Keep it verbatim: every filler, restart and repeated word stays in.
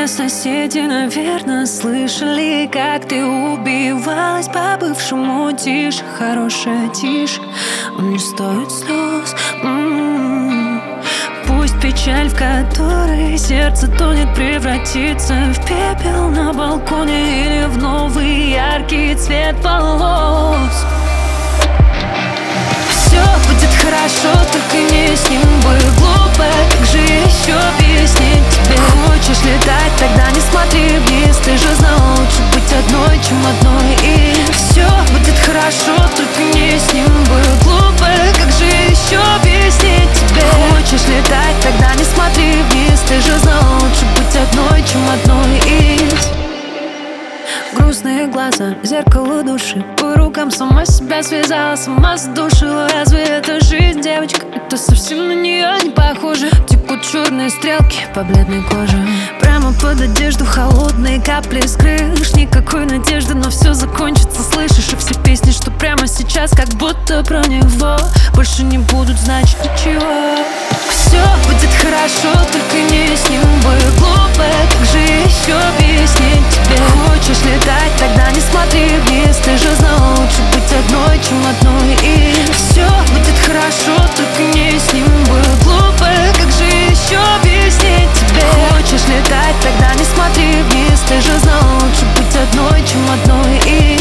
Все соседи, наверное, слышали, как ты убивалась по бывшему. Тише, хорошая тише, он не стоит слез. М-м-м. Пусть печаль, в которой сердце тонет, превратится в пепел на балконе или в новый яркий цвет волос. Все будет хорошо, только не с ним. Было глупо, как же еще объяснить тебе? Хочешь летать, тогда не смотри вниз. Ты же знала, лучше быть одной, чем одной. И все будет хорошо, только не с ним. Было глупо, как же еще объяснить тебе? Хочешь летать, тогда не смотри вниз. Ты же знала, лучше быть одной, чем одной из. Грустные глаза, зеркало души. По рукам сама себя связала, сама задушила. Разве это жизнь, девочка? Это совсем на нее не похоже. Текут черные стрелки по бледной коже. Прямо под одежду холодные капли с крыш. Никакой надежды, но все закончится, слышишь? И все песни, что прямо сейчас, как будто про него, больше не будут значить ничего. Все будет хорошо, только не с ним. Было глупо, как же еще объяснить тебе? Хочешь летать, тогда не смотри вниз. Ты же знала, лучше быть одной, чем одной. И все будет хорошо, только не с ним. Было глупо, как же еще объяснить тебе? Хочешь летать, тогда не смотри вниз. Ты же знала, лучше быть одной, чем одной. И